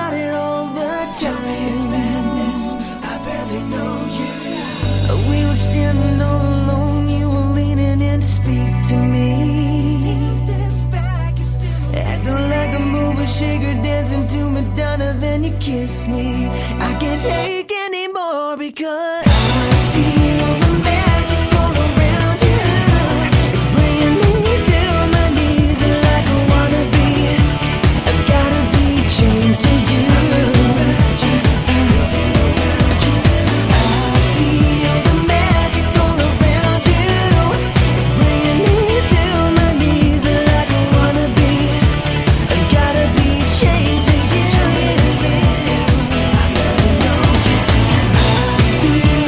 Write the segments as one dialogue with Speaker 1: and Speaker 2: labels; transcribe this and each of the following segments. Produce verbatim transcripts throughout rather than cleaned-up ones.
Speaker 1: about it all the time. Tell me it's madness, I barely know you. We were standing all alone, you were leaning in to speak to me. Acting like a movie shaker, dancing to Madonna, then you kiss me. I can't take anymore because I feel the magic all around you. It's bringing me to my knees like I wanna be. I've gotta be chained to you. Feel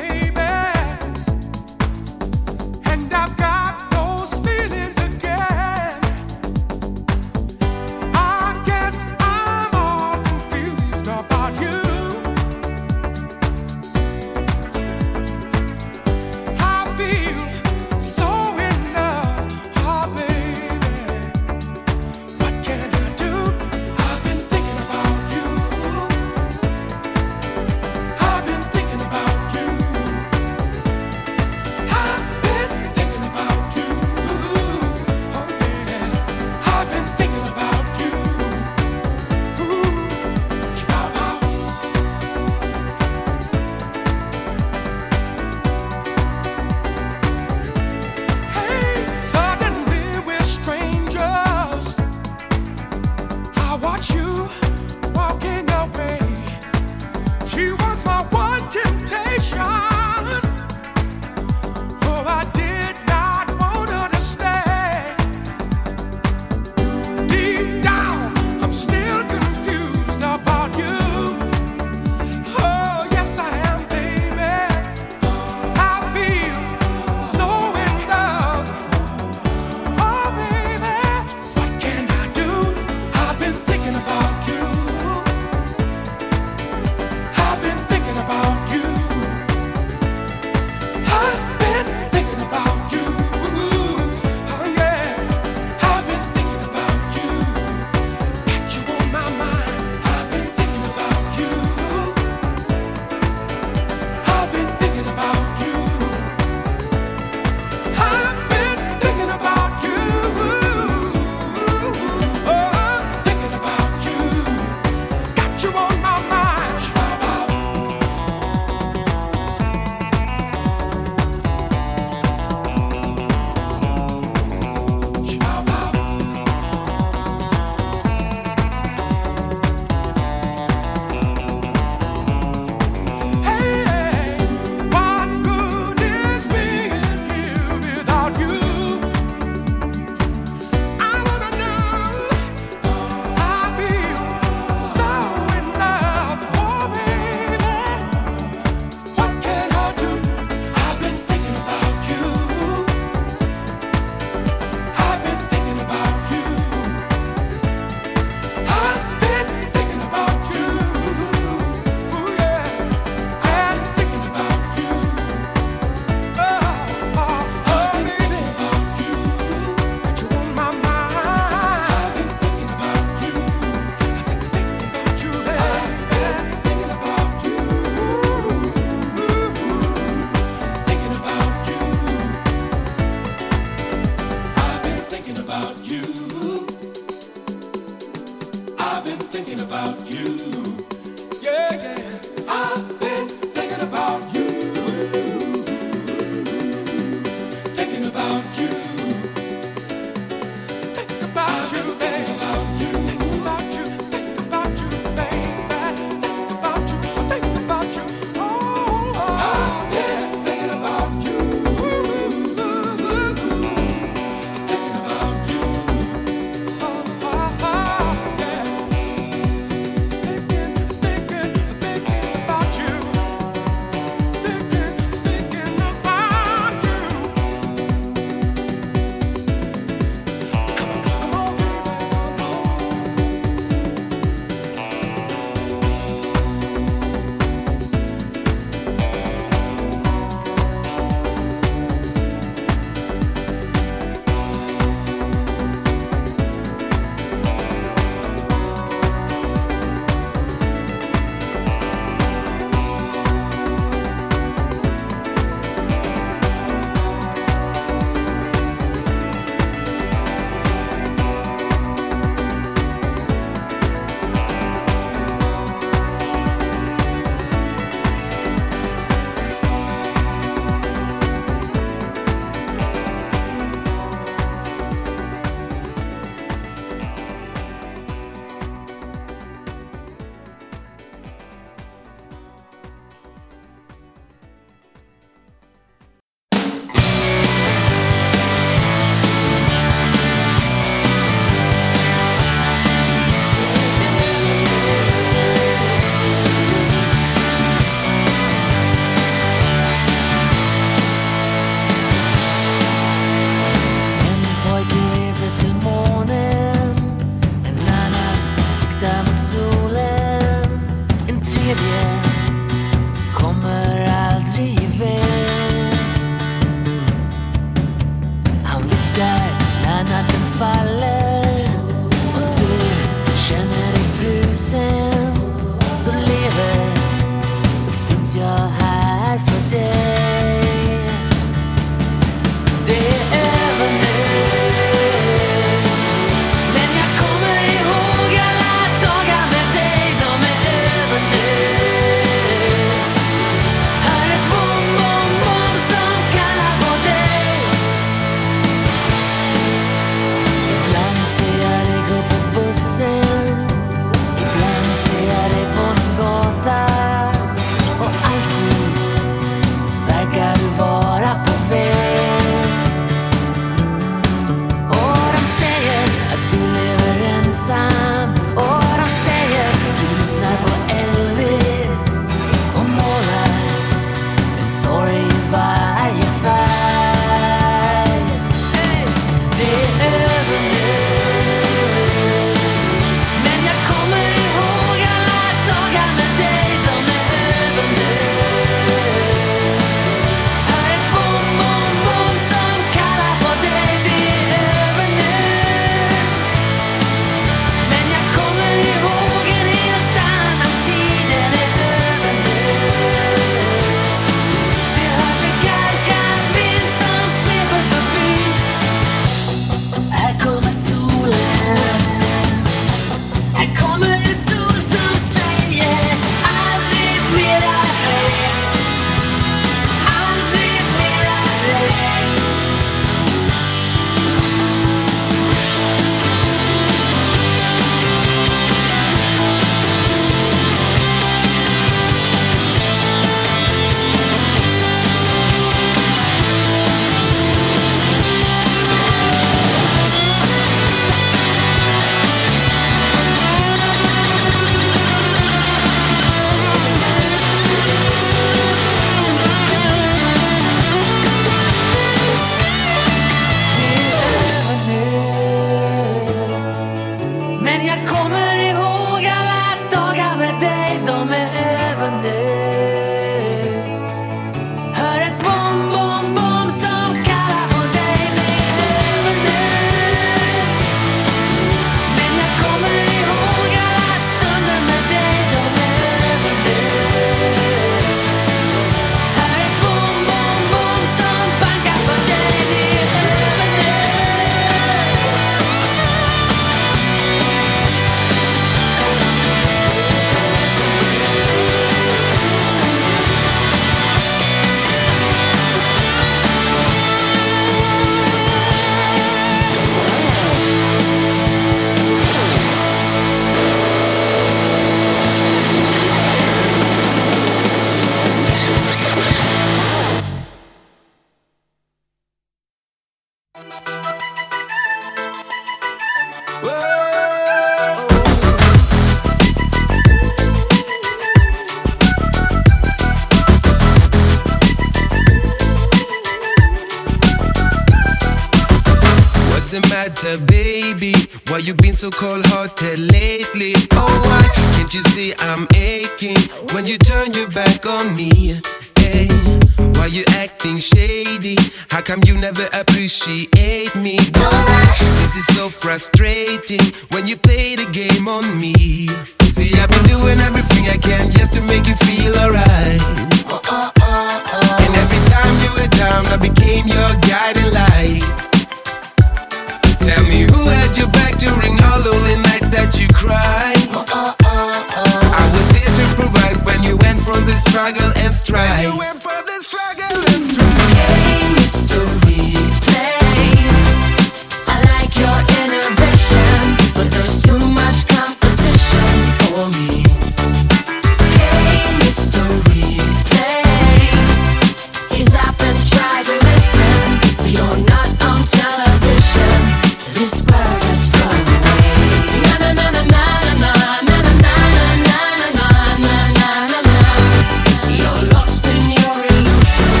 Speaker 2: What's the matter, baby? Why you been so cold-hearted lately? Oh, why can't you see I'm aching when you turn your back on me? Hey, why you acting shady? How come you never appreciate me? Why? This is so frustrating when you play the game on me. See, I've been doing everything I can just to make you feel alright. Oh, oh, oh, oh. And every time you were down, I became your guiding light. Tell me who had your back during all lonely nights that you cried. Oh, oh, oh, oh. I was there to provide when you went for the struggle and strife. When you went for the struggle and strife.
Speaker 1: Hey, Mister Replay, I like your innovation, but there's too much competition for me. Hey, Mister Replay, ease up and try to listen. You're not on television. This bird has flown away. Na na na na na na na na na na na na na na na. You're lost in your illusion.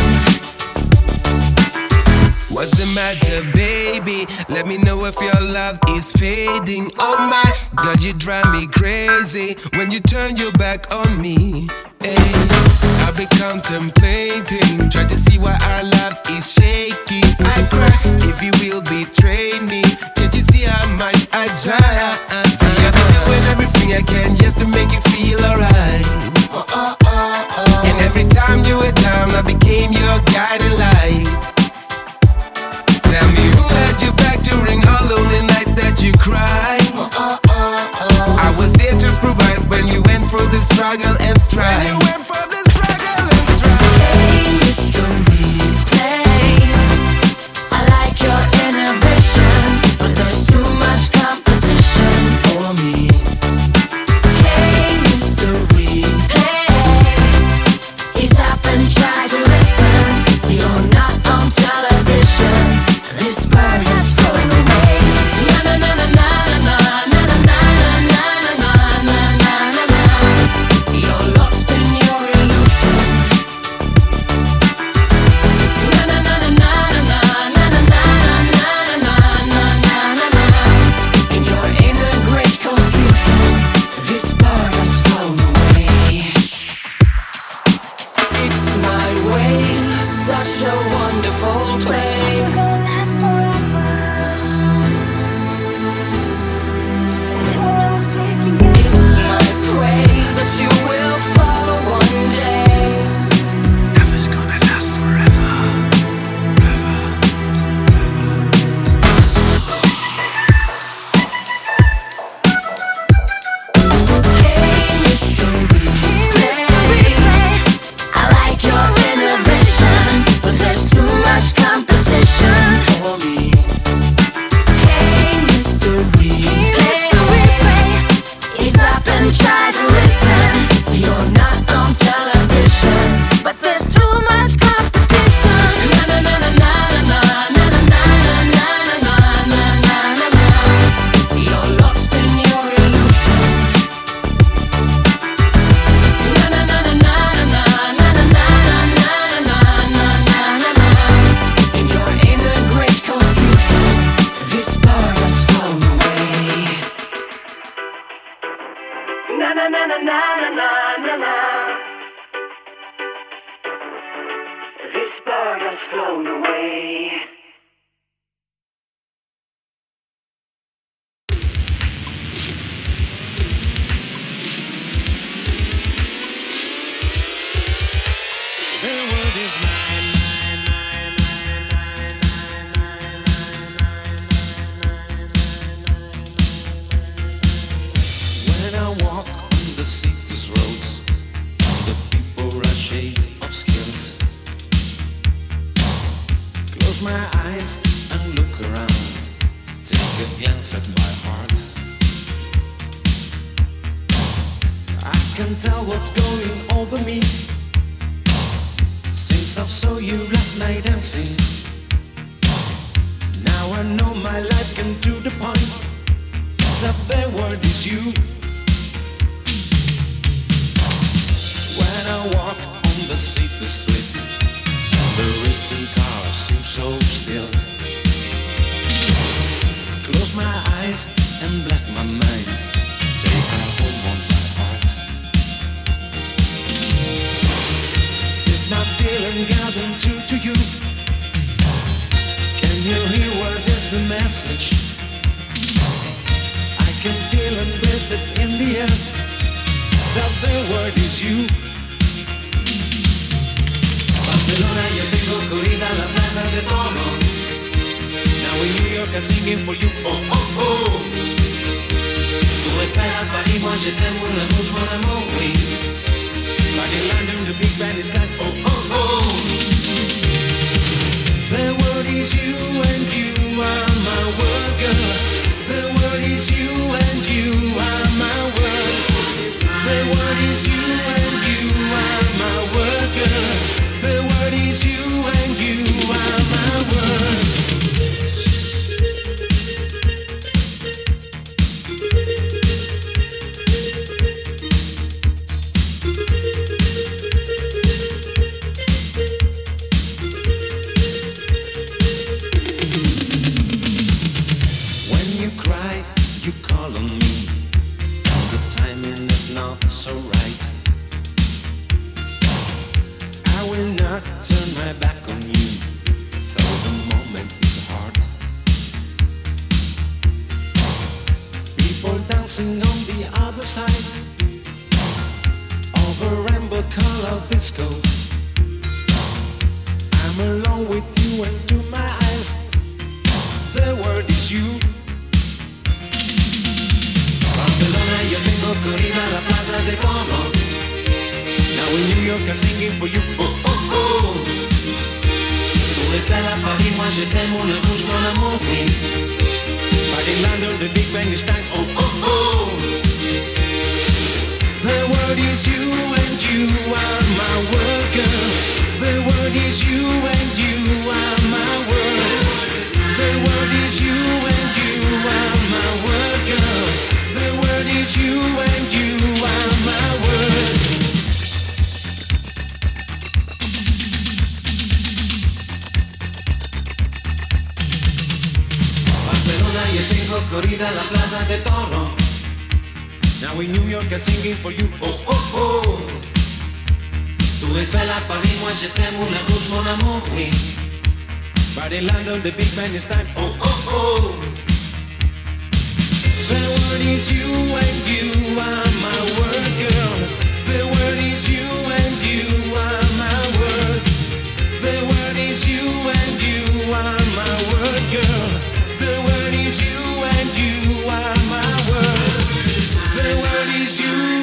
Speaker 2: What's the matter, baby? Let me know if your love is fading. Oh my God, you drive me crazy when you turn your back on me. Hey, I've been contemplating, try to see why our love is shaky. I cry if you will betray me. Can't you see how much I try? See, I've been doing everything I can just to make you feel alright.
Speaker 1: Oh, oh, oh, oh.
Speaker 2: And every time you were down, I became your guiding light. Tell me who had your back during all lonely nights that you cried.
Speaker 1: Oh, oh, oh, oh.
Speaker 2: I was there to provide when you went for the struggle and strife. When you went for the struggle and strife.
Speaker 1: Hey, Mister Replay, I like your innovation, but there's too much competition for me. Hey, Mister Replay, ease up and try to listen. You're not on television. This bird has flown away. Na na na na na na na na na na na na na na na. You're lost in your illusion. Na na na na na na na na na na na na na na na. And you're in a great confusion. This bird has flown away. It's my way, such a wonderful place. It's my pray that you will follow one day.
Speaker 2: Nothing's gonna last forever.
Speaker 1: Hey, Mister Replay, I like your innovation, but there's too much competition for me. Hey, Mister Replay, ease up and try to listen. You're not on television, but there's too much competition. Na na na na na na na na na na na na na na na. You're lost in your illusion. Na na na na na na na na na na na na na na na. And you're in a great confusion. This bird has flown away. Na na na na na na na na. This bird has flown away.
Speaker 2: The world is mine, mine, mine, mine, mine, mine, mine. When I walk on the city's roads, the people are shades of skins. Close my eyes and look around, take a glance at my heart. I can tell what's going over me since I saw you last night dancing. Now
Speaker 3: I know my life came to the point that the word is you. When I walk on the city streets, the racing cars seem so still. Close my eyes and black my mind, take her home on my heart. Is my feeling getting through to you? Can you hear what is the message? I can feel and breathe it in the air, that the word is you. Barcelona, yo tengo corrida la plaza de Toro. Now in New York I'm singing for you, oh oh oh. Tu Eiffel à Paris, moi je t'aime, mon amour, mon amour, oui. But in London the big band is time, oh oh oh. The word is you and you are my word, girl. The word is you and you are my word. The word is you and you are my word, girl. The word is you and you are my word. When you cry, you call on me. The timing is not so right. I will not turn my back on you, though the moment is hard. People dancing on the other side of a rainbow color disco. I'm alone with you and to my eyes, the word is you. Barcelona, yo tengo corrida a la plaza de Toro. Now in New York I'm singing for you, oh oh oh. Tu Eiffel à Paris, moi je t'aime, mon rouge, mon amour, oui. But in London the big band is time, oh oh oh. The word is you and you are my word, girl. The word is you and you are my word. The word is you and you are my word, girl. The word is you and you are my word. Barcelona, yo tengo corrida a la plaza de Toro. Now in New York I'm singing for you, oh oh oh. Tu Eiffel à Paris, moi je t'aime, mon rouge, mon amour, oui. But in London the big band is time, oh oh oh. The word is you and you are my word, girl. The word is you and you are my word. The word is you and you are my word, girl. The word is you and you are my word. The word is you.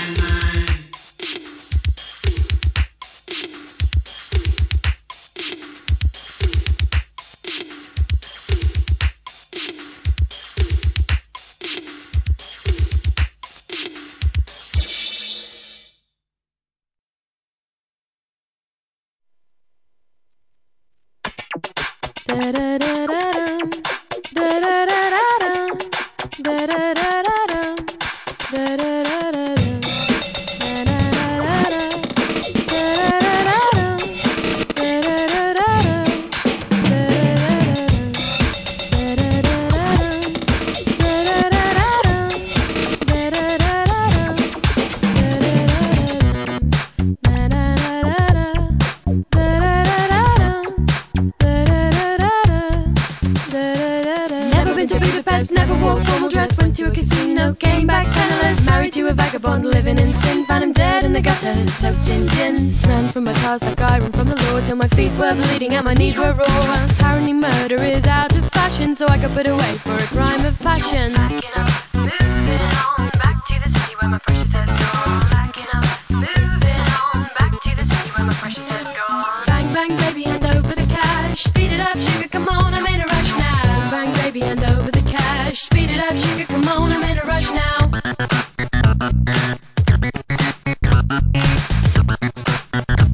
Speaker 4: And my knees were raw. Apparently murder is out of fashion, so I got put away for a crime of passion. Backing up, moving on, back to the city where my precious has gone. Backing up, moving on, back to the city where my precious has gone. Bang bang baby, hand over the cash. Speed it up, sugar, come on, I'm in a rush now. Bang bang baby, hand over the cash. Speed it up, sugar, come on, I'm in a rush now.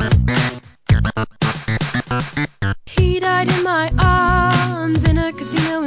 Speaker 4: He died in my arms in a casino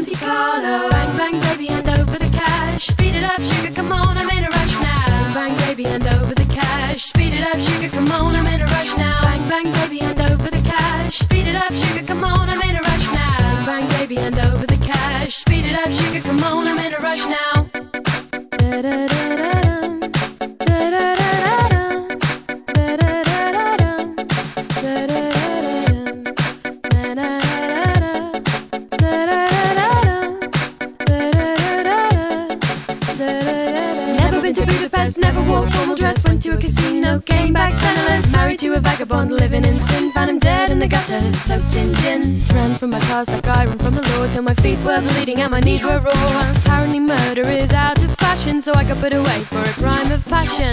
Speaker 4: Monte Carlo. Bang, bang, baby, hand over the cash. Speed it up, sugar, come on, I'm in a rush now. Bang, baby, hand over the cash. Speed it up, sugar, come on, I'm in a rush now. Bang, bang, baby, hand over the cash. Speed it up, sugar, come on, I'm in a rush now. Bang, baby, hand over the cash. Speed it up, sugar, come on, I'm in a rush now. Da da da da dum, da da da da dum, da da da da dum, da da da da dum, da da da da dum. Never been to Budapest, never wore formal dress. Went to a casino, came back penniless. Married to a vagabond, living in sin. Found him dead in the gutter, soaked in gin. Ran from my past like I ran from the law, till my feet were bleeding and my knees were raw. Apparently murder is out of fashion, so I got put away for a crime of passion.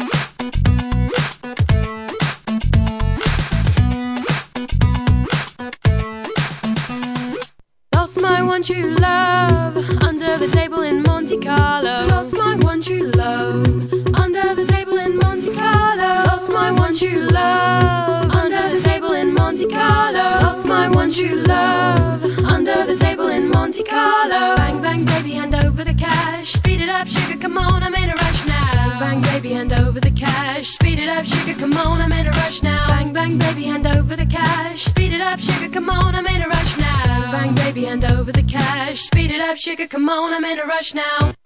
Speaker 4: Lost my one true love under the table in Monte Carlo. Lost my one true love under the table in Monte Carlo. Lost my one true love under the table in Monte Carlo. Lost my one true love under the table in Monte Carlo. Bang, bang, baby, hand over the cash. Speed it up, sugar, come on, I'm in a rush now. Bang, bang, baby, hand over the cash. Speed it up, sugar, come on, I'm in a rush now. Bang, bang, baby, hand over the cash. Speed it up, sugar, come on, I'm in a rush now. Bang, baby, hand over the cash. Speed it up, sugar, come on, I'm in a rush now.